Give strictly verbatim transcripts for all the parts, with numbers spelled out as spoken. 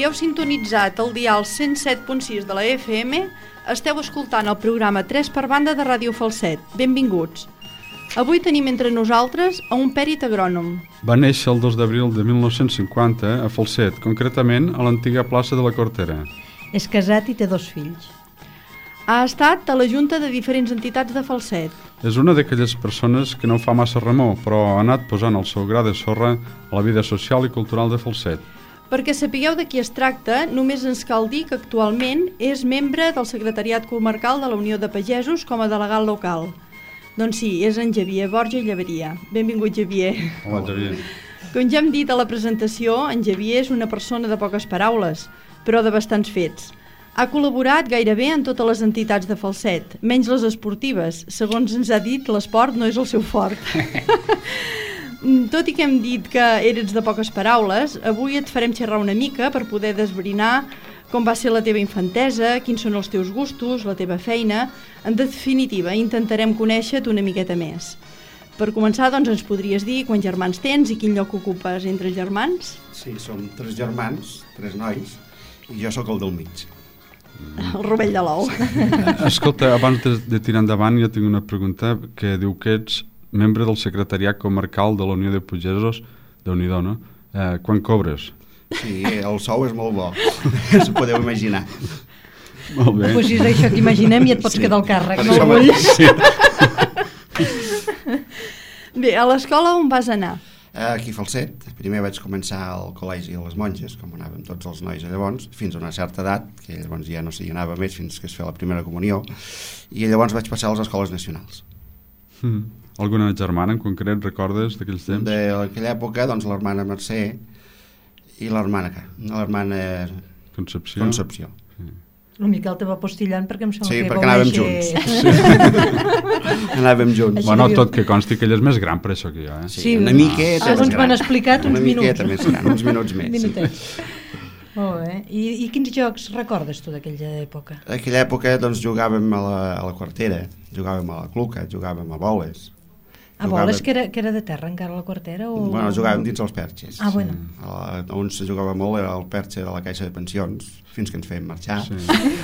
heu sintonitzat el dial cent set punt sis de la F M, esteu escoltant el programa tres per banda de Ràdio Falset. Benvinguts. Avui tenim entre nosaltres a un pèrit agrònom. Va néixer el dos d'abril de mil nou-cents cinquanta a Falset, concretament a l'antiga plaça de la Cortera. És casat i té dos fills. Ha estat a la junta de diferents entitats de Falset. És una d'aquelles persones que no fa massa remor, però ha anat posant el seu gra de sorra a la vida social i cultural de Falset. Perquè sapigueu de qui es tracta, només ens cal dir que actualment és membre del secretariat comarcal de la Unió de Pagesos com a delegat local. Doncs sí, és en Xavier Borja i Llaveria. Benvingut, Xavier. Hola, Xavier. Com ja hem dit a la presentació, en Xavier és una persona de poques paraules, però de bastants fets. Ha col·laborat gairebé en totes les entitats de Falset, menys les esportives. Segons ens ha dit, l'esport no és el seu fort. Tot i que hem dit que eres de poques paraules, avui et farem xerrar una mica per poder desbrinar com va ser la teva infantesa, quins són els teus gustos, la teva feina. En definitiva, intentarem conèixer-te una miqueta més. Per començar, doncs, ens podries dir quants germans tens i quin lloc ocupes entre germans? Sí, som tres germans, tres nois, i jo sóc el del mig. El rovell de l'ou. Escolta, abans de, de tirar endavant, jo tinc una pregunta que diu que ets membre del secretariat comarcal de la Unió de Pagesos, Déu-n'hi-do, no? Eh, quan cobres? Sí, el sou és molt bo, s'ho podeu imaginar. Molt bé. Pues si és això que imaginem i et pots Sí. quedar al càrrec, Per no això el vull? Sí. Bé, a l'escola on vas anar? Aquí a Falset, primer vaig començar al col·legi de les monges, com anàvem tots els nois llavors, fins a una certa edat, que llavors ja no s'hi anava més fins que es feia la primera comunió, i llavors vaig passar a les escoles nacionals. Mm. Alguna germana en concret recordes d'aquells temps? D'aquella època, doncs, l'hermana Mercè i l'hermana l'hermana Concepció. Concepció. El Miquel te va postillant perquè em sembla Sí, que perquè vau anàvem néixer- junts. Anàvem junts. Així Bueno, deviu- tot que consti que ell és més gran per això que jo, eh? Sí, una miqueta segons més m'han gran. explicat, uns una miqueta minuts. més gran, uns minuts més. Minutets. Sí. Molt bé. I, I quins jocs recordes tu d'aquella època? En aquella època doncs, jugàvem a la, a la quartera, jugàvem a la cluca, jugàvem a boles. A boles, que era, que era de terra encara la quartera? O... Bueno, jugàvem dins els perxes. Ah, bueno. A la, on se jugava molt era el perxe de la caixa de pensions, fins que ens fèiem marxar, Sí.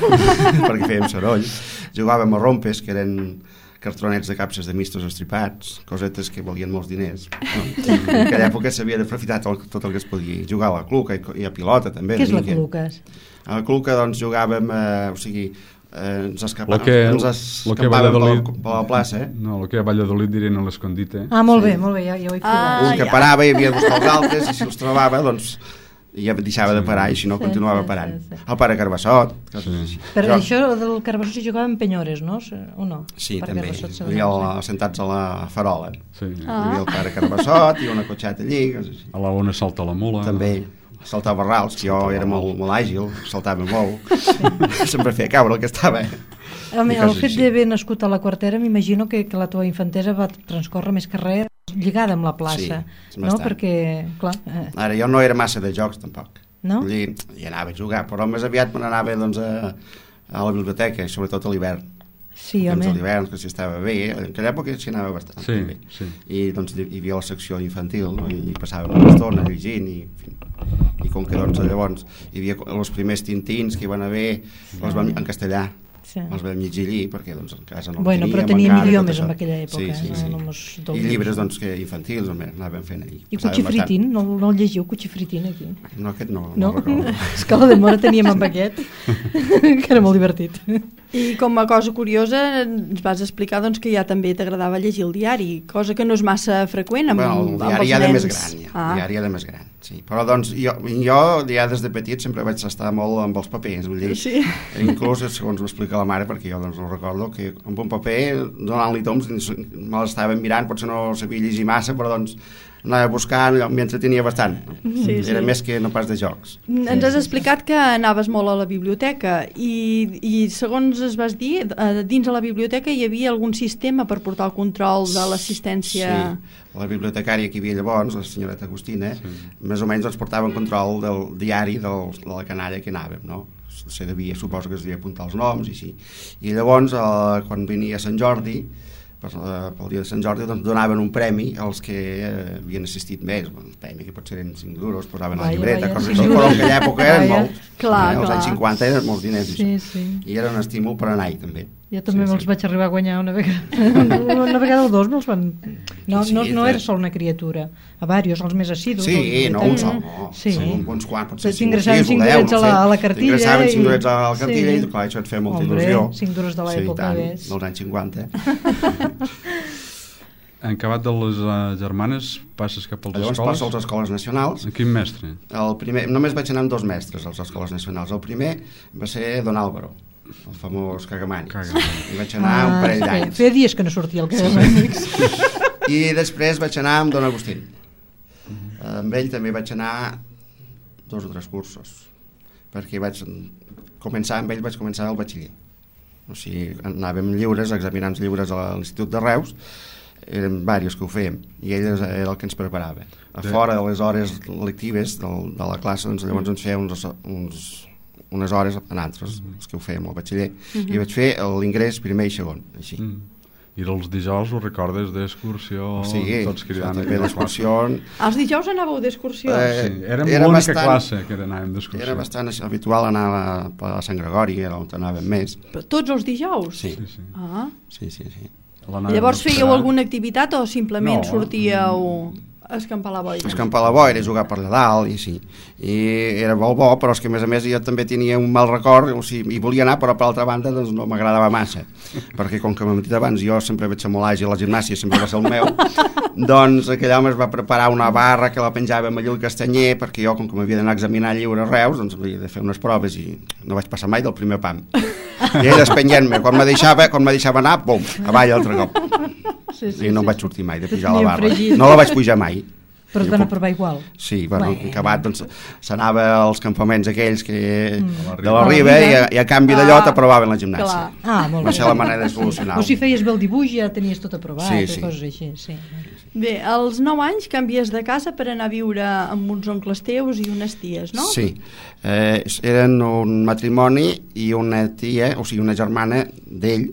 perquè fèiem soroll. Jugàvem a rompes, que eren cartronets de capses de mistos estripats, cosetes que valien molts diners. No? En aquella època s'havia d'aprofitar tot, tot el que es podia. Jugar a la cluca i, i a pilota, també. Què és la mica. cluca? A la cluca, doncs, jugàvem, eh, o sigui, eh, ens escapàvem, Lo que, ens lo que a escapàvem per, Valladolid... la, per la plaça, eh? No, el que a Valladolid dirien a l'escondite. Ah, molt bé, molt bé, ja, ja ho he Ah, filat. Un que ja. parava i havia de buscar els altres, i si els trobava, doncs ja deixava de parar, i si no Sí, continuava sí, parant. sí, sí. El pare Carbassot, coses Sí. així. Però Jo- això del Carbassó s'hi jugava en penyores, no? O no? Sí, Per també. Carbassot s'ha Hi havia d'anar, el, sentats a la farola. Sí. Hi havia el pare Carbassot i una cotxeta allí, coses així. A la ona salta la mula. També saltava rals, que jo era molt, molt àgil, saltava molt. Sempre feia caure el que estava. Home, I el coses fet així. d'haver nascut a la quartera, m'imagino que, que la teva infantesa va transcórrer més que res lligada amb la plaça, Sí, no? bastant. Perquè, clar, eh, Ara, jo no era massa de jocs, tampoc. no? Allí hi anava a jugar, però més aviat me n'anava doncs, a, a la biblioteca, sobretot a l'hivern. Sí, Temps home. a l'hivern, que si estava bé, en aquella època s'hi anava bastant Sí, bé. sí. I doncs hi havia la secció infantil, no? I passàvem una estona llegint, i, en fi, i com que doncs, llavors hi havia els primers tintins que hi van haver, els vam, en castellà, Sí. els vam llegir allí, perquè doncs, en casa no el Bueno, teníem però teníem encara, idiomes tot en això. aquella època, Sí, sí, no? sí. No mos I doblem. llibres doncs, que infantils, home, anàvem fent allí. I Passàvem Cuchifritín, no, no el llegiu, Cuchifritín, aquí? bastant. No, aquest no, No? no, recordo. És que a la de Mora teníem amb aquest, que era molt divertit. I com a cosa curiosa ens vas explicar doncs, que ja també t'agradava llegir el diari, cosa que no és massa freqüent amb, Bueno, el amb diari els ja de nens. més gran, ja. Ah. El diari ja de més gran, sí. Però doncs jo, jo ja des de petit sempre vaig estar molt amb els papers, vull dir, Sí. inclús segons m'explica la mare, perquè jo doncs no recordo, que amb un paper donant-li toms me l'estava mirant, potser no sabia llegir massa, però doncs anava buscant, allò, m'hi entretenia bastant. Sí, Era sí. més que no pas de jocs. Ens has explicat que anaves molt a la biblioteca i, i segons es vas dir, eh, dins de la biblioteca hi havia algun sistema per portar el control de l'assistència... Sí, la bibliotecària que hi havia llavors, la senyoreta Agustina, sí. més o menys ens portava en control del diari del, de la canalla que anàvem, no? Se devia, suposo que es devia apuntar els noms i així. I llavors, eh, quan venia Sant Jordi, per, pel dia de Sant Jordi, doncs donaven un premi als que eh, havien assistit més, un premi que potser eren cinc duros, posaven a la llibreta, coses així, però en aquella època eren molts. Clar, eh? Els clar. anys cinquanta eren molts diners, Sí, això. sí. I era un estímul per anar-hi, també. Jo també Sí, me'ls sí. vaig arribar a guanyar una vegada. Una vegada o dos me'ls van... No, Sí, no, no sí. era sol una criatura, a diversos, els més assidus. Sí, els- no, un sol, no. Sí. Sí. Uns quants, potser cinc o T'ingressaven sis, cinc o deu, durets a la, a la cartilla. T'ingressaven cinc i- durets a la cartilla Sí. i, clar, això et feia molta Hombre, il·lusió. cinc duros de l'època, sí, ves. dels anys cinquanta. En acabat de les uh, germanes, passes cap als Llavors escoles? passo a les escoles nacionals. A quin mestre? El primer, només vaig anar amb dos mestres a les escoles nacionals. El primer va ser Don Álvaro, el famós Cagamani. Cagamani. I vaig anar un parell Ah, sí. d'anys. Feia dies que no sortia el Cagamani. I després vaig anar amb Don Agustín. Amb ell també vaig anar dos o tres cursos, perquè vaig començar amb ell, vaig començar el batxiller. O sigui, anàvem lliures, examinants lliures a l'Institut de Reus, eren diversos que ho fèiem, i ell era el que ens preparava. A fora de les hores lectives del, de la classe, doncs llavors ens feia uns, uns, unes hores a nosaltres, els que ho fèiem al batxiller, Mhm. i vaig fer l'ingrés primer i segon, així. Mm. I els dijous ho recordes d'excursió, Sí, tots cridant també d'excursió. Els dijous anàveu d'excursió? Eh, Sí, érem era l'única bastant- classe que anàvem d'excursió. Era bastant habitual anar a, la, a Sant Gregori, era on anàvem més. Però tots els dijous? Sí, Sí, sí. Ah. sí, sí. sí. L'anàvem Llavors a esperar. fèieu alguna activitat o simplement No. sortíeu a escampar la boira? Escampar la boira, jugar per allà dalt, i sí. I era molt bo, però és que a més a més jo també tenia un mal record, o sigui, hi volia anar, però per altra banda doncs, no m'agradava massa, perquè com que m'hem dit abans, jo sempre vaig ser molt àgil, la gimnàsia sempre va ser el meu, doncs aquell home es va preparar una barra que la penjàvem allà al Castanyer, perquè jo, com que m'havia d'anar a examinar lliure a Reus, doncs havia de fer unes proves i no vaig passar mai del primer pam. I ell espenyent-me, quan me deixava, quan me deixava anar, bum, avall altre cop. Sí, sí, I no sí, vaig sí. sortir mai de pujar Ni la barra. enfregit. No la vaig pujar mai. Però es van aprovar igual. Sí, bueno, Bueno. acabat, doncs, s'anava als campaments aquells que Mm. de la Riba i a, i a canvi d'allò Ah, t'aprovaven la gimnàsia. clar. Ah, molt Va bé. ser la manera de solucionar-ho. O si feies bé el dibuix ja tenies tot aprovat, Sí, i sí. coses així, sí. Bé, als nou anys canvies de casa per anar a viure amb uns oncles teus i unes ties, no? Sí, eh, eren un matrimoni i una tia, o sigui, una germana d'ell,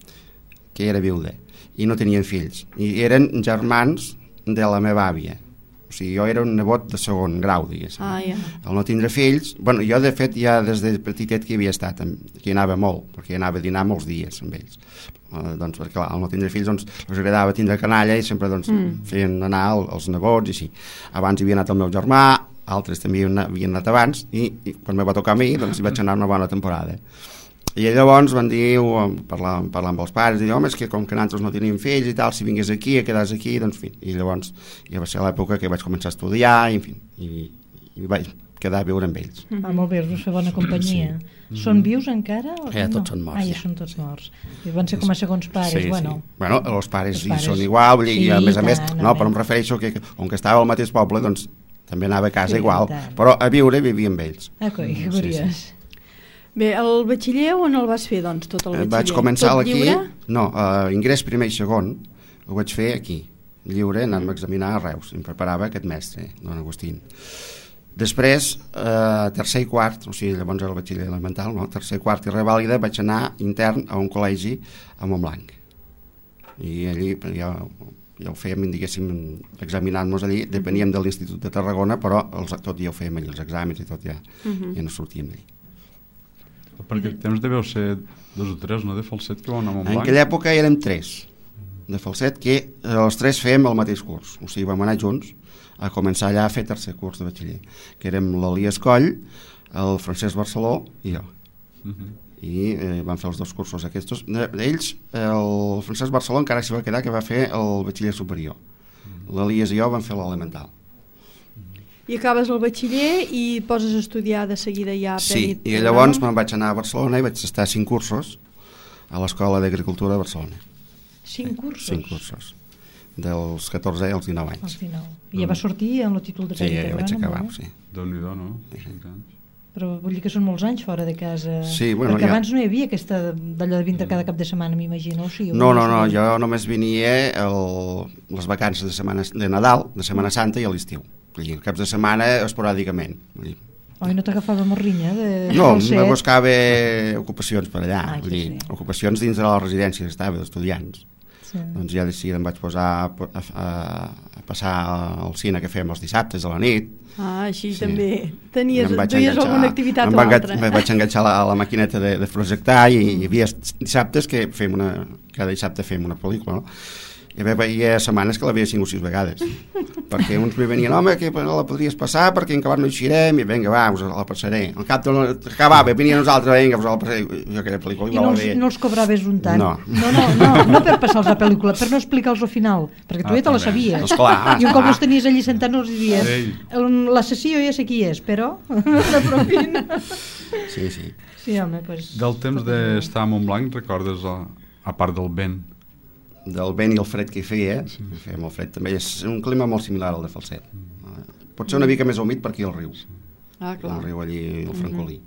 que era viuda, i no tenien fills. I eren germans de la meva àvia. O sigui, jo era un nebot de segon grau, diguéssim. Ah, ja. Al no tindre fills, bueno, jo de fet ja des de petitet que hi havia estat, amb- que hi anava molt, perquè hi anava a dinar molts dies amb ells. Uh, doncs, perquè clar, al no tindre fills doncs, els agradava tindre canalla i sempre doncs, mm. feien anar el, els nebots i així. Abans hi havia anat el meu germà, altres també havien anat, havien anat abans, i, i quan me va tocar a mi, doncs hi vaig anar una bona temporada. I llavors van dir, parlant, parlant amb els pares, dir, home, és que com que nosaltres no tenim fills i tal, si vingués aquí, a quedàs aquí, doncs, en fi. I llavors ja va ser l'època que vaig començar a estudiar, i, en fi, i, i vaig quedar a viure amb ells. Ah, molt bé, us vas fer bona companyia. Són vius encara? O Ja, no? tots són morts, Ah, ja, ja. són tots morts. I van ser com a segons pares, bueno. Sí. Bueno, els pares, Els hi pares. són igual, vull dir, Sí, i a més a més, tant, no, home. però em refereixo que, com que estava al mateix poble, doncs també anava a casa Sí, igual, tant. però a viure vivia amb ells. Ah, coi, que Sí, curiós. Bé, el batxiller on el vas fer, doncs, tot el Eh, batxiller? Vaig començar Tot aquí, lliure? no, uh, ingrés primer i segon, ho vaig fer aquí, lliure, anant-me a examinar a Reus, em preparava aquest mestre, don Agustín. Després, eh, tercer i quart, o sigui, llavors era el batxiller elemental, no? Tercer, quart i revàlida, vaig anar intern a un col·legi a Montblanc. I allí ja, ja ho fèiem, diguéssim, examinant-nos allí, depeníem de l'Institut de Tarragona, però els, tot ja ho fèiem allí, els exàmens i tot ja, Mhm. ja no sortíem d'allí. Perquè el temps deveu ser dos o tres, no?, de falset que vau anar a En Montblanc. aquella època érem tres de falset, que eh, els tres fèiem el mateix curs, o sigui, vam anar junts a començar allà a fer tercer curs de batxiller, que érem l'Elias Coll, el Francesc Barceló i jo. Uh -huh. I eh, van fer els dos cursos aquests. D'ells, el Francesc Barceló encara s'hi va quedar, que va fer el batxiller superior. L'Elias i jo vam fer l'elemental. I acabes el batxiller i poses a estudiar de seguida ja. Sí, premi- i llavors me'n vaig anar a Barcelona i vaig estar cinc cursos a l'Escola d'Agricultura de Barcelona. Cinc cursos? Cinc cursos. Dels catorze als dinou Als anys. dinou. I ja va sortir amb el títol de Sí, tècnica ja, ja vaig agrària, acabar, molt bé. sí. Déu-n'hi-do, no? Cinc anys. Però vull dir que són molts anys fora de casa. Sí, bueno, perquè ja- abans no hi havia aquesta d'allò de vindre cada cap de setmana, m'imagino. O sí, o No, no, no, sé. jo només venia el, les vacances de, setmana, de Nadal, de Setmana Santa i a l'estiu. Vull dir, caps de setmana esporàdicament. Vull dir, Oi, no t'agafava morrinya de no, falset? me buscava ocupacions per allà, Ah, vull que dir, sí. ocupacions dins de la residència que estava, d'estudiants. Sí. Doncs ja de seguida em vaig posar a, a, a passar al cine que fèiem els dissabtes a la nit. Ah, així Sí. també tenies, Em vaig duies enganxar- alguna activitat em o va enga- altra. Me vaig enganxar a la, a la maquineta de, de projectar i hi havia dissabtes que fem una, cada dissabte fem una pel·lícula, no? I hi havia setmanes que la veia cinc o sis vegades, perquè uns me venien, home, que la podries passar perquè en acabat no eixirem, i vinga, va, us la passaré. Al cap de acabava, venien nosaltres, vinga, us la passaré. Jo aquella pel·lícula I igual no la els, veia. no els cobraves un tant? No. No, no, no, no per passar-los la pel·lícula, per no explicar-los al final, perquè tu Ah, ja te la també. sabies. Esclar, I un cop esclar. els tenies allí sentats no els diries, Ei. l'assassí jo ja sé qui és, però de propina. Sí, sí. Sí, home, doncs... Del temps d'estar a Montblanc, recordes, a, a part del vent? Del vent i el fred que hi feia, sí. feia molt fred, també és un clima molt similar al de Falset. Pot ser una mica més humit per aquí al riu. Ah, clar. El riu allí, el Francolí.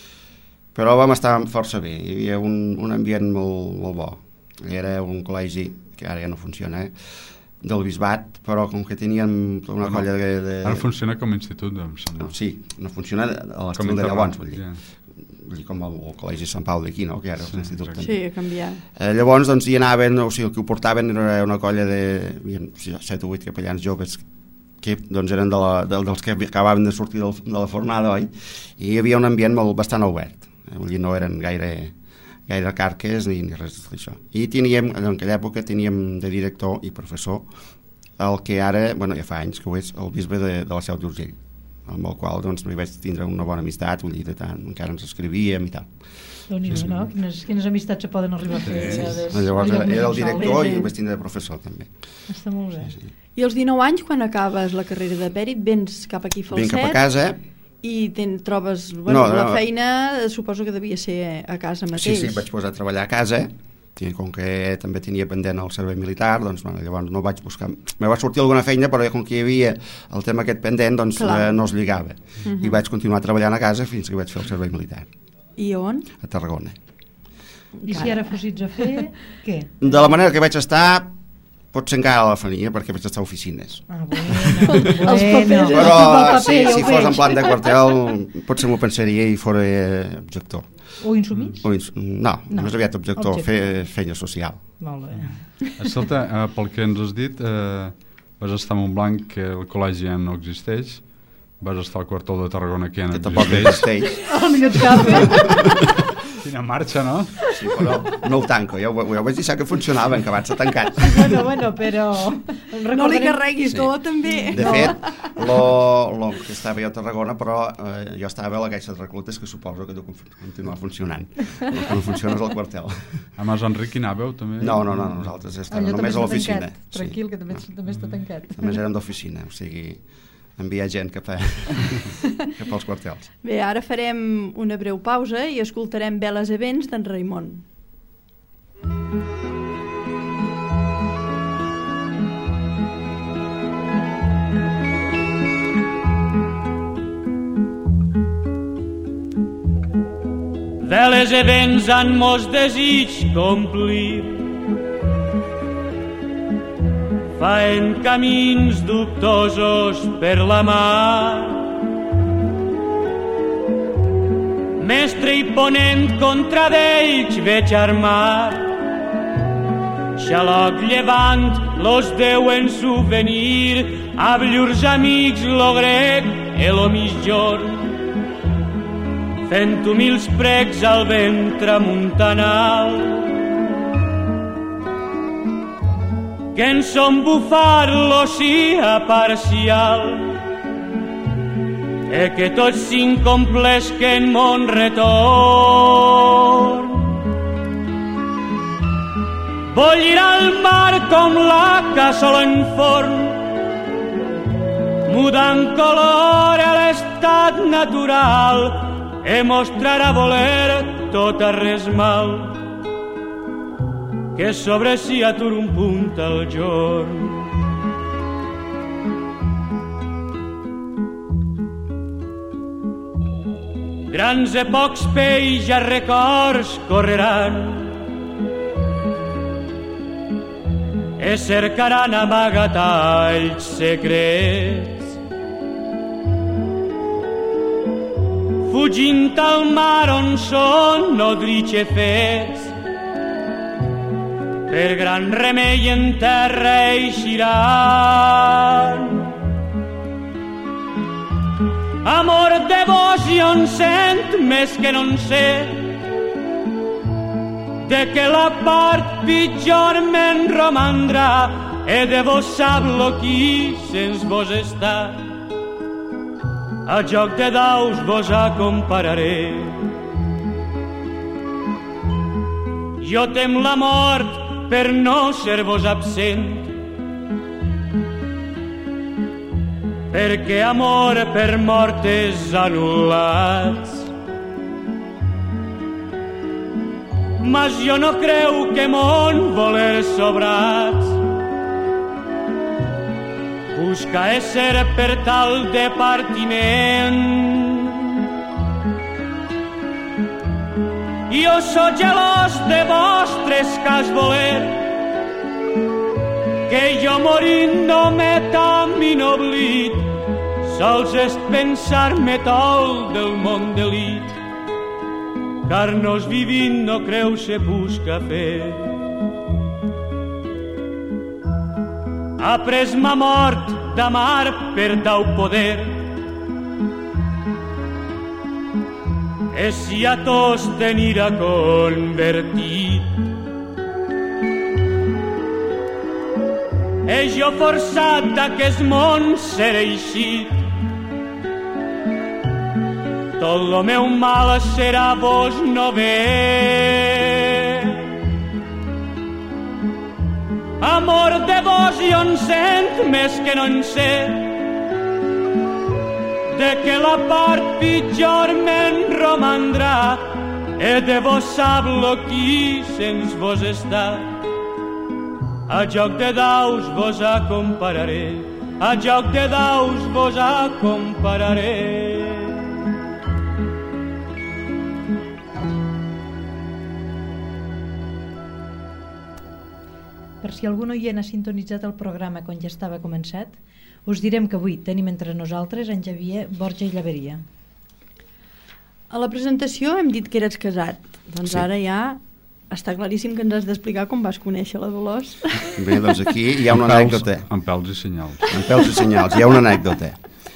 Però vam estar força bé, hi havia un, un ambient molt, molt bo. Era un col·legi, que ara ja no funciona, eh? del Bisbat, però com que teníem una Bueno, colla de... de... Ara funciona com a institut, em sembla. Sí, no funciona a l'estil Com de llavors, vull dir. ja. Vull dir, com el, el Col·legi Sant Pau d'aquí, no? Que ara és Sí, l'institut exacte. també. Sí, ha canviat. Eh, llavors, doncs, hi anaven, o sigui, el que ho portaven era una colla de set o vuit capellans joves que doncs, eren de la, de, dels que acabaven de sortir del, de la fornada, oi? I hi havia un ambient molt, bastant obert. Eh? Vull dir, no eren gaire, gaire carques ni, ni res d'això. I teníem, en aquella època, teníem de director i professor el que ara, bueno, ja fa anys que ho és, el bisbe de, de la Seu d'Urgell, amb el qual doncs, hi vaig tindre una bona amistat, vull dir, de tant, encara ens escrivíem i tal. Déu-n'hi-do, Sí, sí. no? Quines, quines amistats se poden arribar a fer. Sí, ja sí. des- Llavors allò era, era el més director sol. i ho vaig tindre de professor també. Està molt bé. Sí, sí. I als dinou anys, quan acabes la carrera de pèrit, vens cap aquí a Vinc cap a Falset casa. i ten, trobes... Bueno, No, la no. feina eh, suposo que devia ser a casa Sí, mateix. sí, vaig posar a treballar a casa, i com que també tenia pendent el servei militar, doncs bueno, llavors no vaig buscar... Me va sortir alguna feina, però com que hi havia el tema aquest pendent, doncs Clar. eh, no es lligava. Mhm. I vaig continuar treballant a casa fins que vaig fer el servei militar, I on? a Tarragona. I si ara fossis a fer, què? De la manera que vaig estar, potser encara a la fania, perquè vaig estar a oficines. Ah, bueno, Els bueno. papers, Però Tot el paper, sí, ja ho si fos veig. en plan de quartel, potser m'ho pensaria i fora eh, objector. O insumís? O ins- no, No, més aviat objector, objector. fer feina social. Molt bé. Escolta, eh, pel que ens has dit, eh, vas estar a Montblanc, que el col·legi ja no existeix, vas estar al quartel de Tarragona, que ja no Que tampoc existeix. existeix. A la millor et cap, Quina marxa, no? Sí, però no el tanco, ja ho, ja ho vaig dir que funcionava, en acabat s'ha tancat. bueno, bueno, però... No li carreguis Sí. tot, també. De fet, lo, lo que estava jo a Tarragona, però eh, jo estava a la caixa de reclutes, que suposo que deu continuar funcionant. El que no funciona és el quartel. A Mas Enric hi anàveu, també? No, no, no, nosaltres estàvem Allò també només a està l'oficina. tancat. Tranquil, que també, també està tancat. Sí. Només érem d'oficina, o sigui, enviar gent cap, a, cap als quartels. Bé, ara farem una breu pausa i escoltarem Veles i Vents d'en Raimon. Veles i vents han mos desig complir, faen camins dubtosos per la mar. Mestre i ponent contra d'ells veig armar, xaloc llevant los deuen souvenir, amb llurs amics lo grec e lo mitjorn, fent humils precs al vent tramuntanal. Que en son bufar l'oceà parcial, e que tots s'incomplesquen mon retorn. Bollirà el mar com la cassola en forn, mudant color a l'estat natural, e mostrarà voler tot a res mal, que sobre si atur un punt al jorn. Grans e pocs peix a records correran, e cercaran amagatalls secrets, fugint al mar on són nodritx e fets, per gran remei en terra eixiran. Amor de vos jo en sent més que no en sé, de que la part pitjor me'n romandrà, e de vos sap-lo qui sens vos està. A joc de daus vos acompararé. Jo tem la mort per no ser-vos absent, perquè amor per mortes anul·lats. Mas jo no creu que mon voler sobrats busca ésser per tal de partiment. Jo sóc gelós de vostres cas voler, que jo morint no metam i no oblit, sols és pensar-me tol del món delit, car nos vivint no creu se busca fer. Ha pres ma mort d'amar per dau poder, e si a tos tenir-a convertit. E jo forçat d'aquest món ser eixit, tot lo meu mal serà vos no ver. Amor de vos jo en sent més que no en sé, de que la part pitjor me'n romandrà, e de vos sap-lo qui sens vos està. A joc de daus vos acompararé, a joc de daus vos acompararé. Per si algun oient ha sintonitzat el programa quan ja estava començat, us direm que avui tenim entre nosaltres en Xavier Borja i Llaveria. A la presentació hem dit que eres casat, doncs sí. Ara ja està claríssim que ens has d'explicar com vas conèixer la Dolors. Bé, doncs aquí hi ha una anècdota. Amb pèls i senyals. Amb pèls i senyals, hi ha una anècdota.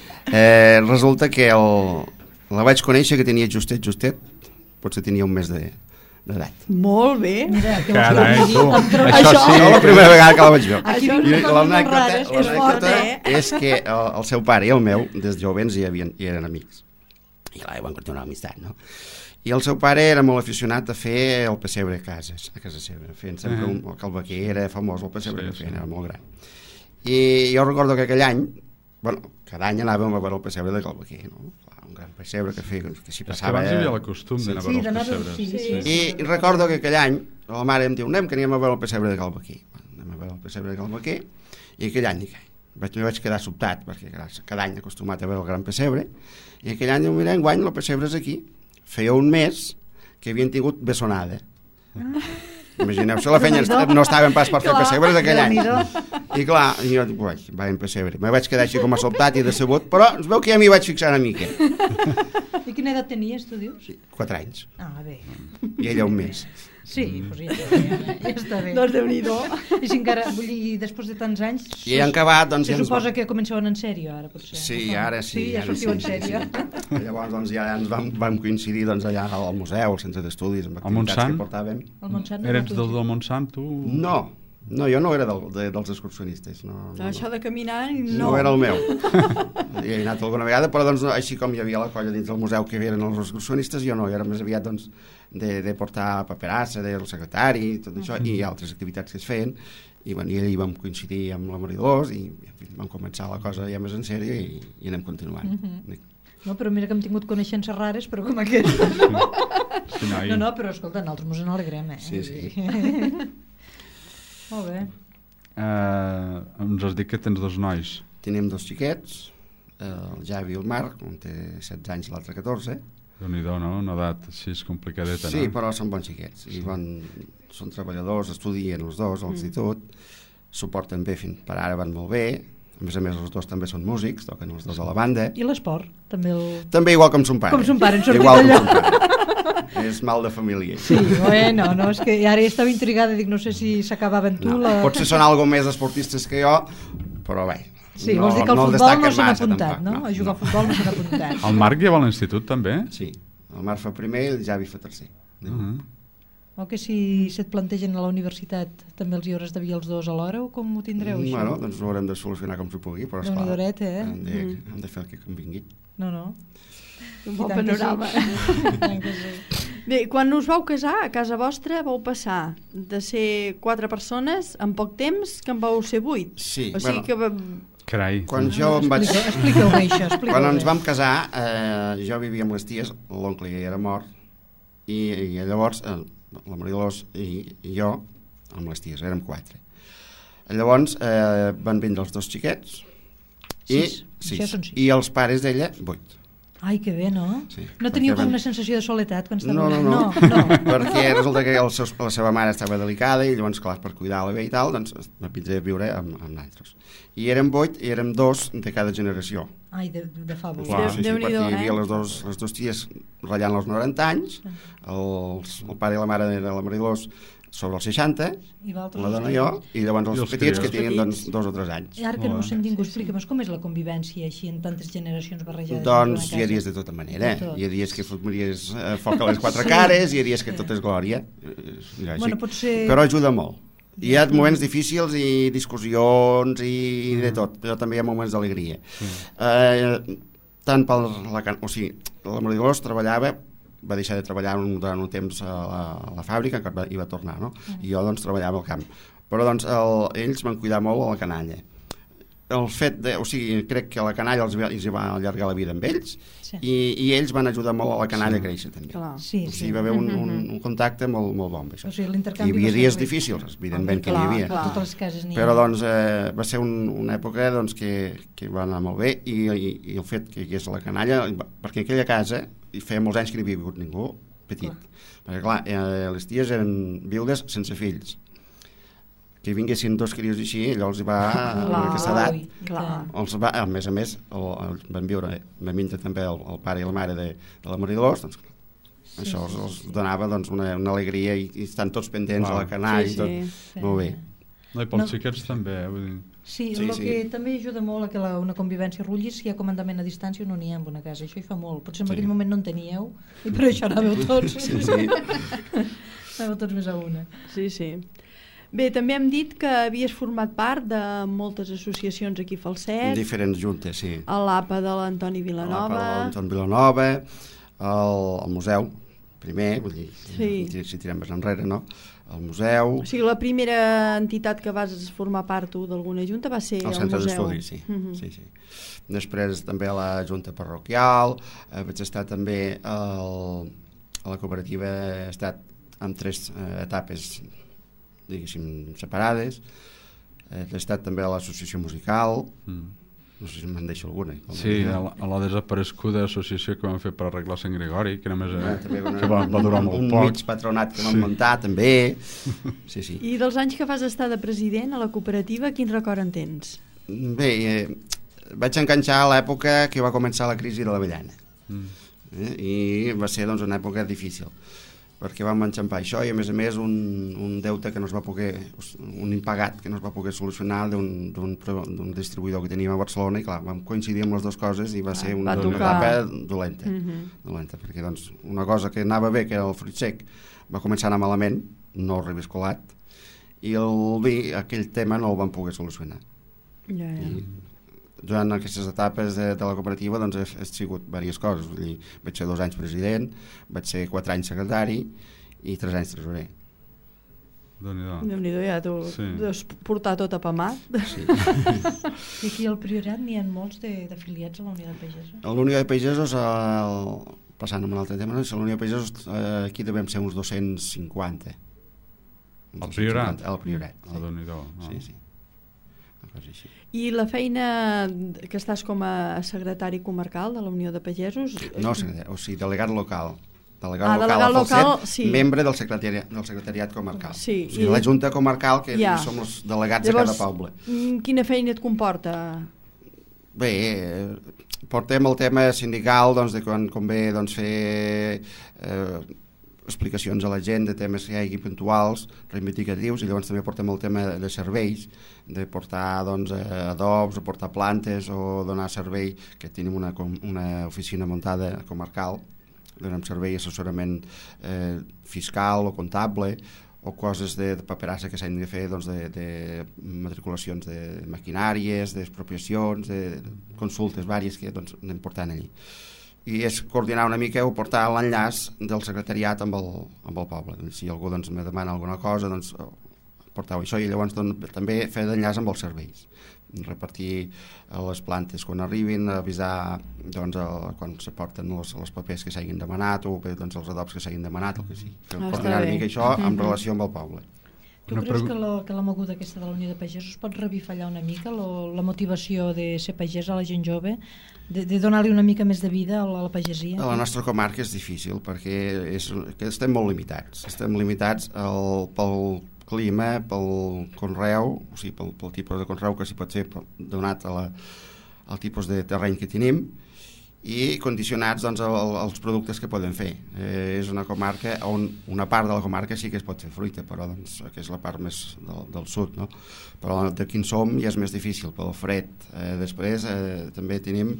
Eh, resulta que el, la vaig conèixer que tenia justet, justet, potser tenia un mes de, d'edat. Molt bé. Mira, que Carai, tu, això, això sí. És la primera vegada que la vaig veure. Aquí I l'anècdota, és fort, eh? és que el, el seu pare i el meu, des de jovens, hi, havien, hi eren amics. I clar, hi van continuar l'amistat, no? I el seu pare era molt aficionat a fer el pessebre a cases, a casa seva, fent sempre un, el calvaquer, era famós el pessebre sí, que feien, sí. Era molt gran. I jo recordo que aquell any, bueno, cada any anàvem a veure el pessebre de calvaquer, no? Un gran pessebre que feia, que s'hi passava... És que abans hi havia la costum d'anar sí, a veure els pessebres. Sí, sí, sí. I, I recordo que aquell any la mare em diu, anem que anem a veure el pessebre de calvaquer. Anem a veure el pessebre de calvaquer, i aquell any vaig, vaig quedar sobtat, perquè cada any acostumat a veure el gran pessebre, i aquell any diu, mira, enguany el pessebre és aquí. Feia un mes que havien tingut bessonada. Ah. Imagineu-se, la feina no estaven pas per fer pessebres aquell any. I clar, jo dic, vaig, va en pessebre. Me vaig quedar així com a sobtat i decebut, però es veu que ja m'hi vaig fixar una mica. I quina edat tenies, tu dius? Sí, quatre anys. Ah, bé. I ella un mes. Sí, doncs ja, ja, ja està bé. Doncs Déu-n'hi-do. I si encara, vull dir, després de tants anys... I han acabat, doncs... Se ja suposa va... que començaven en sèrio, ara, potser. Sí, ara sí. Sí, ja ara sortiu sí, en sèrio. Sí, sí. Llavors, doncs, ja ens vam, vam coincidir doncs, allà al museu, al centre d'estudis, amb activitats que portàvem. El Montsant no Eres del del Montsant, tu? No, no, jo no era del, de, dels excursionistes. No, no, Això no. de caminar, no. No era el meu. Hi he anat alguna vegada, però doncs, així com hi havia la colla dins del museu que eren els excursionistes, jo no, jo era més aviat doncs, de, de portar paperassa, del secretari, tot això, uh -huh. i altres activitats que es feien, i, bueno, i allà vam coincidir amb la Maria Dolors, i en fi, vam començar la cosa ja més en sèrio, i, i anem continuant. Uh -huh. No, però mira que hem tingut coneixences rares, però com aquestes. No, sí, no, no, no, però escolta, nosaltres mos n'alegrem, eh? Sí, sí. Molt bé. Uh, ens has dit que tens dos nois. Tenim dos xiquets, el Javi i el Marc, un té setze anys, l'altre catorze. Déu-n'hi-do, no? Una edat així és complicadeta, sí, no? però són bons xiquets, i bon, són treballadors, estudien els dos a l'institut, s'ho porten bé, fins per ara van molt bé, A més a més, els dos també són músics, toquen els dos a la banda. I l'esport? També el... També igual com son pare. Com son pare, en sortit igual allò. com son pare. És mal de família. Sí, bueno, no, és que ara estava intrigada, dic, no sé si s'acabava amb tu No, la... potser són algo més esportistes que jo, però bé. Sí, no, vols dir que al no futbol no s'han massa, apuntat, tampoc, no? no? A jugar no. a futbol no s'han apuntat. El Marc ja va a l'institut, també? Sí, el Marc fa primer i el Javi fa tercer. Uh -huh. O que si se't plantegen a la universitat també els hi hauràs de dir els dos alhora o com ho tindreu, això? Bueno, doncs ho haurem de solucionar com s'ho pugui, però esclar, Déu-n'hi-do, eh? hem de, Mm. hem de fer el que convingui. No, no. Un I bon tant que panorama. sí. I tant que sí. Bé, quan us vau casar, a casa vostra vau passar de ser quatre persones en poc temps que en vau ser vuit. Sí, O sigui bueno, que... va- Carai. quan jo em vaig... Expliqueu- Expliqueu bé això, expliqueu Quan ens bé. vam casar, eh, jo vivia amb les ties, l'oncle ja era mort, i, i llavors eh, la Marilós i, i jo, amb les ties, érem quatre. Llavors eh, van vindre els dos xiquets, i, Sis. Això són sis. i els pares d'ella, vuit. Ai, que bé, no? Sí, No teníeu perquè com van- una sensació de soledat quan estàveu... No, no, no, no, no. perquè resulta que el seu, la seva mare estava delicada i llavors, clar, per cuidar-la bé i tal, doncs me vindré a viure amb, amb nosaltres. I érem vuit i érem dos de cada generació. Ai, de, de fàbula. Uau. Sí, sí, Déu-n'hi-do, perquè hi havia eh? les dos, les dos ties ratllant els noranta anys, els, el pare i la mare de la Marilós sobre els seixanta, I vosaltres la dona els i jo, i llavors I els, els petits que crios. tenien doncs, Petits. dos o tres anys. I ara que no Molt us bé. hem ningú, explica'm com és la convivència així en tantes generacions barrejades. Doncs en hi ha una dies casa? de tota manera. De tot. Hi ha dies que fotries eh, foc a les quatre cares, hi ha dies que tot és glòria. eh, és lògic. Bueno, potser... Però ajuda molt. Hi ha moments difícils i discussions i de tot, però també hi ha moments d'alegria. Eh, tant per la... can- O sigui, la Marilós treballava, va deixar de treballar un, durant un temps a la, a la fàbrica, que va, hi va tornar, no? I jo, doncs, treballava al camp. Però, doncs, el, ells van cuidar molt a la canalla. El fet de... O sigui, crec que la canalla els, va- els hi va allargar la vida amb ells, Sí. i, i ells van ajudar molt a la canalla a créixer, també. Clar. Sí, O sí. sigui, va haver un, un, un contacte molt, molt bon, amb això. O sigui, Hi l'intercanvi havia va ser dies ric. difícils, evidentment que Clar, n'hi havia. clar. A totes les cases n'hi ha. Però doncs eh, va ser un, una època doncs, que, que va anar molt bé i, i, i el fet que hi hagués la canalla, perquè en aquella casa hi feia molts anys que no hi havia vingut ningú petit. Perquè clar, eh, les ties eren viudes sense fills. Que vinguessin dos crios així, allò els va, amb Clar. aquesta edat, Ui, i Clar. tant. els va, a més a més, el, el, van viure, van vindre també el, el pare i la mare de, de la Marilós, doncs Sí, això els, sí, els sí. donava doncs, una, una alegria i, i estan tots pendents Clar. a la canalla Sí, i tot. sí. Molt bé. No, I pels No. xiquets també, eh? Vull dir... Sí, Sí, el sí. que també ajuda molt a que la, una convivència rulli si hi ha comandament a distància no n'hi ha en una casa, això hi fa molt. Potser en Sí. aquell moment no en teníeu i per això anàveu tots. Sí, sí. Anàveu tots més a una. Sí, sí. Bé, també hem dit que havies format part de moltes associacions aquí a Falset, Diferents juntes, sí. a l'A P A de l'Antoni Vilanova... L'Anton Vilanova, el, el museu, primer, vull dir, Sí. si tirem més enrere, no? El museu, O sigui, la primera entitat que vas formar part tu d'alguna junta va ser el el, centre museu. d'estudis, sí. Mhm. sí, sí. Després també a la junta parroquial, eh, vaig estar també al, a la cooperativa, he estat en tres eh, etapes, diguéssim, separades. Eh, he estat també a l'associació musical, Mm. no sé si me'n deixo alguna. Sí, a la, a la desaparescuda associació que vam fer per arreglar Sant Gregori, que només Eh, era, també una, que va, va durar molt un poc. mig patronat que vam Sí. muntar també, sí, sí. I dels anys que vas estar de president a la cooperativa, quin record en tens? Bé, eh, vaig enganxar a l'època que va començar la crisi de l'avellana, Mm. eh, i va ser doncs, una època difícil, perquè vam enxampar això i a més a més un, un deute que no es va poder, un impagat que no es va poder solucionar d'un d'un pro- d'un distribuïdor que teníem a Barcelona, i clar, vam coincidir amb les dues coses i va ser una, va una tocar. etapa dolenta, Mhm. dolenta, perquè doncs, una cosa que anava bé, que era el fruit sec, va començar a anar malament, no reviscolat, i el vi, aquell tema no el vam poder solucionar. Ja, ja. I durant aquestes etapes de, de la cooperativa doncs he, he sigut diverses coses. Vull dir, vaig ser dos anys president, vaig ser quatre anys secretari i tres anys tresorer. Déu-n'hi-do. Déu-n'hi-do, ja t'ho Sí. deus portar tot apamat. Sí. I aquí al Priorat n'hi ha molts de- d'afiliats a la Unió de Pagesos. A la Unió de Pagesos, el, passant a un altre tema, no? A la Unió de Pagesos eh, aquí devem ser uns dos-cents cinquanta. Al Priorat? Al Priorat, Ah, sí. Déu-n'hi-do. No. Sí, sí. Una cosa així. I la feina que estàs com a secretari comarcal de la Unió de Pagesos... No, secretari, o sigui, delegat local. delegat Ah, local delegat a Falset, local, sí. membre del secretariat, del secretariat comarcal. Sí, o sigui, i- la junta comarcal, que Ja. som els delegats Llavors, de cada poble. mm, quina feina et comporta? Bé, eh, portem el tema sindical, doncs, de quan convé doncs, fer eh, explicacions a la gent de temes que hi hagi puntuals, reivindicatius, i llavors també portem el tema de serveis, de portar doncs, adobs, o portar plantes, o donar servei, que tenim una, una oficina muntada comarcal, donem servei assessorament eh, fiscal o comptable, o coses de, de paperassa que s'han de fer, doncs, de, de matriculacions de maquinàries, d'expropiacions, de, de consultes vàries que doncs, anem portant allí. I és coordinar una mica o portar l'enllaç del secretariat amb el, amb el poble. Si algú doncs, me demana alguna cosa, doncs portar-ho això, i llavors doncs, també fer d'enllaç amb els serveis, repartir les plantes quan arribin, avisar doncs, el, quan se porten els, els papers que s'hagin demanat, o bé, doncs, els adobs que s'hagin demanat, el que sigui. Ah, coordinar una mica això en Mm-hmm. relació amb el poble. Tu Una creus pregu- que la, que la moguda aquesta de la Unió de Pagesos pot revifallar una mica lo, la motivació de ser pagès a la gent jove, de, de donar-li una mica més de vida a la, a la pagesia? A la nostra comarca és difícil perquè és, que estem molt limitats. Estem limitats el, pel clima, pel conreu, o sigui, pel, pel tipus de conreu que s'hi pot fer donat a la, al tipus de terreny que tenim, i condicionats doncs, al, als productes que poden fer. Eh, és una comarca on una part de la comarca sí que es pot fer fruita, però doncs, que és la part més del, del sud, no? Però de quin som ja és més difícil pel fred. Eh, després eh, també tenim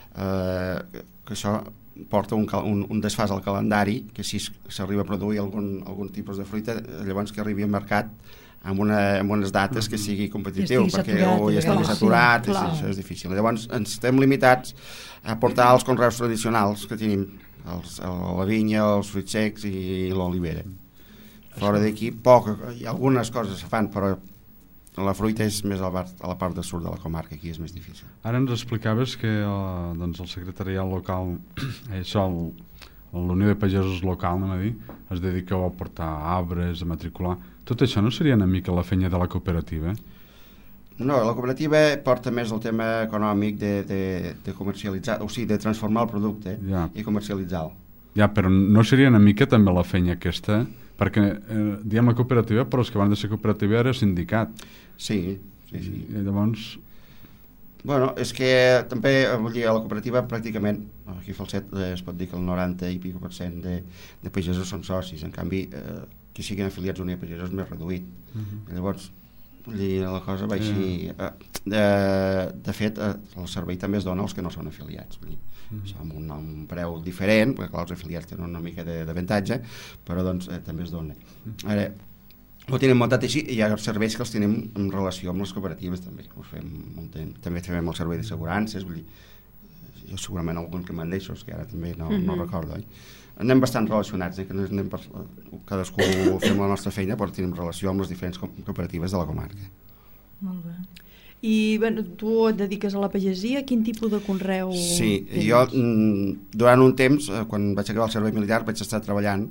eh, que això porta un, un, un desfàs al calendari, que si s'arriba a produir algun, algun tipus de fruita, llavors que arribi al mercat amb, una, amb unes dates que sigui competitiu, estigui perquè saturat, o ja estigui clar, saturat, sí, és, clar. això és difícil. Llavors ens estem limitats a portar els conreus tradicionals que tenim, els, la vinya, els fruits secs i l'olivera. Fora d'aquí, poc, hi ha algunes coses se fan, però la fruita és més a la, part, a la part del sud de la comarca, aquí és més difícil. Ara ens explicaves que eh, doncs el secretariat local, això, el, la Unió de Pagesos local, anem a dir, es dediqueu a portar arbres, a matricular. Tot això no seria una mica la feina de la cooperativa? No, la cooperativa porta més el tema econòmic de, de, de comercialitzar, o sigui, de transformar el producte Ja. i comercialitzar-lo. Ja, però no seria una mica també la feina aquesta? Perquè eh, diem la cooperativa, però els que van de ser cooperativa era sindicat. Sí, sí, sí. I llavors... Bueno, és que també, vull dir, a la cooperativa pràcticament, aquí a Falset eh, es pot dir que el noranta i pico per cent de, de pagesos són socis, en canvi, eh, que siguin afiliats a Unió de Pagesos és més reduït. Uh -huh. Llavors, vull dir, la cosa va així... Mm. Eh, de, de fet, eh, el servei també es dona als que no són afiliats, vull dir, Mm. això amb un, un preu diferent, perquè clar, els afiliats tenen una mica d'avantatge, però doncs eh, també es dona. Ara, ho tenim muntat així, i hi ha serveis que els tenim en relació amb les cooperatives també. Us fem, muntem, també fem el servei d'assegurances, vull dir, jo segurament algun que me'n deixo, que ara també no, no recordo. Eh? Anem bastant relacionats, eh? Que no anem per, cadascú fem la nostra feina, però tenim relació amb les diferents co cooperatives de la comarca. Molt bé. I bueno, tu et dediques a la pagesia, quin tipus de conreu Sí, tens? jo mm, durant un temps, eh, quan vaig acabar el servei militar, vaig estar treballant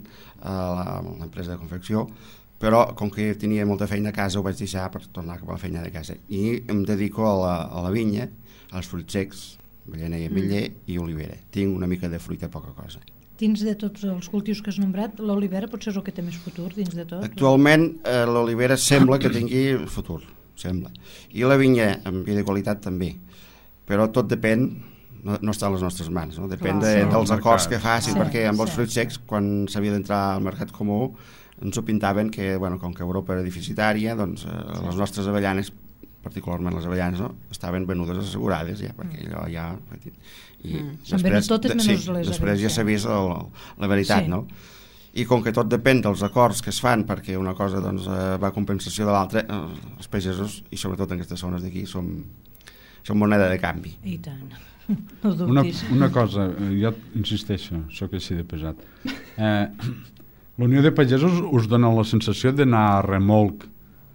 a l'empresa de confecció, però com que tenia molta feina a casa ho vaig deixar per tornar cap a la feina de casa, i em dedico a la, a la vinya, als fruits secs, avellaner i ametller, mm. i olivera. Tinc una mica de fruita, poca cosa. Dins de tots els cultius que has nombrat, l'olivera potser és el que té més futur dins de tot? Actualment eh, l'olivera sembla que tingui futur, sembla, i la vinya en vi de qualitat també, però tot depèn, no, no està a les nostres mans, no? Depèn Clar, de, sí. dels acords que facin, Sí, perquè amb els sí. fruits secs, quan s'havia d'entrar al mercat comú, ens ho pintaven que, bueno, com que Europa era deficitària, doncs eh, les nostres avellanes, particularment les avellanes, no? Estaven venudes assegurades ja, perquè allò ja... I Mm. S'han venut totes menys sí, les després ja avellanes. s'ha vist el, la veritat, Sí. no? I com que tot depèn dels acords que es fan, perquè una cosa doncs, eh, va a compensació de l'altra, eh, els pagesos, i sobretot en aquestes zones d'aquí, som, som moneda de canvi. I tant. No ho Una, dubtis. una cosa, eh, jo insisteixo, sóc així de pesat. Eh, la Unió de Pagesos us dona la sensació d'anar a remolc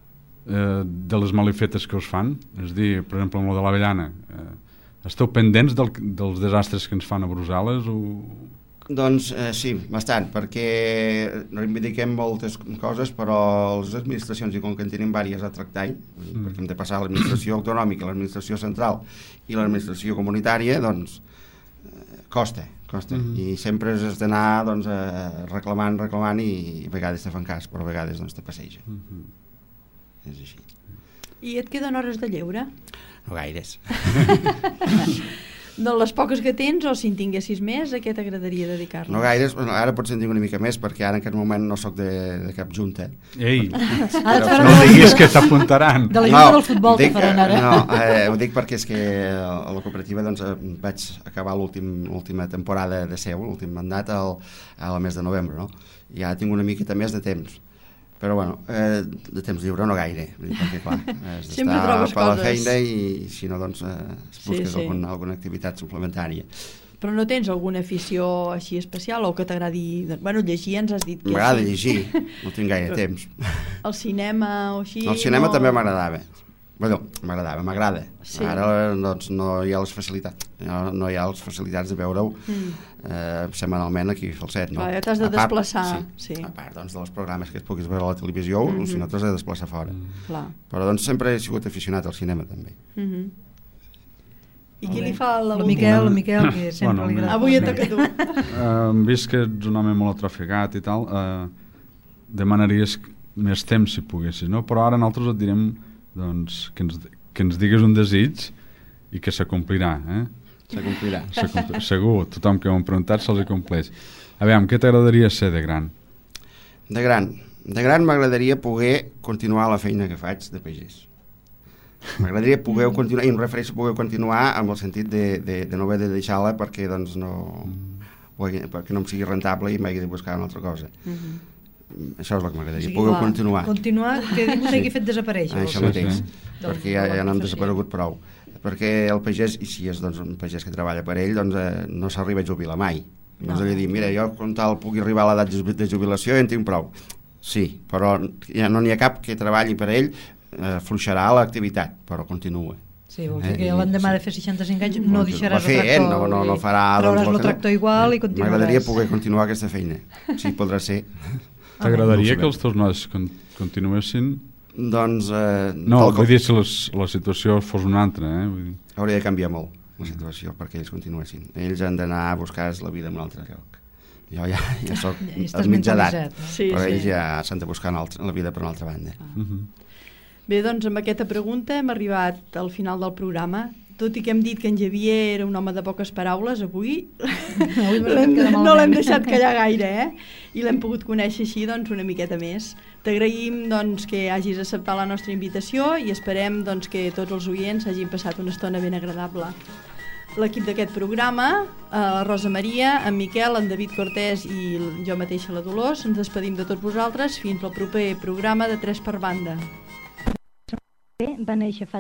eh, de les malifetes que us fan? És a dir, per exemple, amb la de l'avellana, eh, esteu pendents del, dels desastres que ens fan a Brussel·les? O... Doncs eh, sí, bastant, perquè reivindiquem moltes coses, però les administracions, i com que en tenim diverses a tractar, mm. perquè hem de passar l'administració autonòmica, l'administració central i l'administració comunitària, doncs eh, costa, costa. Mhm. I sempre has d'anar doncs, eh, reclamant, reclamant i a vegades te fan cas, però a vegades doncs, te passeja. Mhm. És així. I et queden hores de lleure? No gaires. De les poques que tens, o si en tinguessis més, a què t'agradaria dedicar-les? No gaires, bueno, ara potser en tinc una mica més perquè ara en aquest moment no sóc de, de cap junta. Ei, Ara et Però faran no de- diguis que t'apuntaran. De la Junta del Futbol te dic, faran ara. No, eh, ho dic perquè és que a la cooperativa doncs, eh, vaig acabar l'últim- l'última temporada de seu, l'últim mandat al, al mes de novembre, no? I ara tinc una miqueta més de temps. Però bueno, eh, de temps lliure no gaire, vull dir, perquè clar, has Sempre d'estar trobes per la coses. feina i si no doncs eh, busques Sí, sí. Algun, alguna activitat suplementària. Però no tens alguna afició així especial o que t'agradi... Bueno, llegir ens has dit que M'agrada sí. llegir, no tinc gaire temps. El cinema o així... El cinema no... també m'agradava. Bueno, m'agradava, m'agrada. Sí. Ara doncs, no hi ha les facilitats, no, no hi ha les facilitats de veure-ho Mm. eh, setmanalment aquí al set, no? Clar, ja t'has de A part- desplaçar, sí. A part doncs, dels programes que es puguis veure a la televisió, mm -hmm. si no t'has de desplaçar fora. Clar. Però doncs sempre he sigut aficionat al cinema també. Mm -hmm. I qui Molt li bé. fa la El Miquel, el Miquel, que sempre Bueno, li agrada. Avui et toca a tu. Eh, hem vist que ets un home molt atraficat i tal, eh, demanaries més temps si poguessis, no? Però ara nosaltres et direm doncs, que, ens, que ens digues un desig i que s'acomplirà, eh? Se complirà. S'acompli- Segur, tothom que ho hem preguntat se'ls compleix. A veure, què t'agradaria ser de gran? De gran. De gran m'agradaria poder continuar la feina que faig de pagès. M'agradaria poder continuar, i em refereixo a poder continuar amb el sentit de, de, de no haver de deixar-la perquè, doncs, no, perquè no em sigui rentable i m'hagi de buscar una altra cosa. Mhm. Això és el que m'agradaria, O sigui, poder clar, continuar. Continuar, que ningú Sí. t'hagi fet desaparèixer. Ah, o això sigui. sí, mateix, sí. perquè ja, Doncs, ja la n'han professió. desaparegut prou. Perquè el pagès, i si és doncs, un pagès que treballa per ell, doncs eh, no s'arriba a jubilar mai. No. Doncs allò de dir, mira, jo quan tal pugui arribar a l'edat de jubilació ja en tinc prou. Sí, però ja no n'hi ha cap que treballi per ell, eh, fluixarà l'activitat, però continua. Sí, vol dir Eh, que i- l'endemà sí. de fer seixanta-cinc anys no Ho deixaràs va fer, el eh? tractor. no, no, no i farà... trauràs doncs, el que no. tractor igual i continuaràs. M'agradaria poder continuar aquesta feina, si podrà ser. T'agradaria no ho que els teus nois con continuessin? Doncs... Eh, No, tal vull com- dir si les, la situació fos una altra, eh? Vull dir... Hauria de canviar molt la situació perquè ells continuessin. Ells han d'anar a buscar la vida en un altre lloc. Jo ja, ja soc Ja a estàs mitja edat, mentalitzat, no? Sí, però ells sí. ja s'han de buscar una altra, la vida per una altra banda. Uh -huh. Bé, doncs amb aquesta pregunta hem arribat al final del programa. Tot i que hem dit que en Xavier era un home de poques paraules, avui Avui m'ha l'hem- quedat no malament. l'hem deixat callar gaire, eh? I l'hem pogut conèixer així doncs, una miqueta més. T'agraïm doncs, que hagis acceptat la nostra invitació i esperem doncs, que tots els oients hagin passat una estona ben agradable. L'equip d'aquest programa, eh, la Rosa Maria, en Miquel, en David Cortés i jo mateixa, la Dolors, ens despedim de tots vosaltres fins al proper programa de Tres per Banda. Va néixer fa